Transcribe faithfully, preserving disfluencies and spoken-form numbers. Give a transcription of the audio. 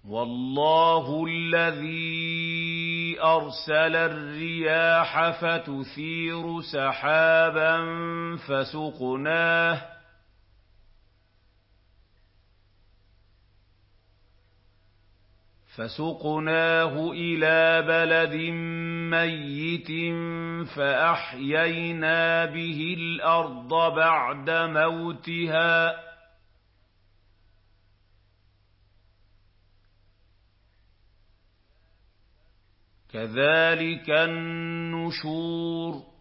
وَاللَّهُ الَّذِي أَرْسَلَ الرِّيَاحَ فَتُثِيرُ سَحَابًا فَسُقْنَاهُ فَسُقْنَاهُ إِلَىٰ بَلَدٍ مَّيِّتٍ فَأَحْيَيْنَا بِهِ الْأَرْضَ بَعْدَ مَوْتِهَا ۚ كَذَٰلِكَ النُّشُورُ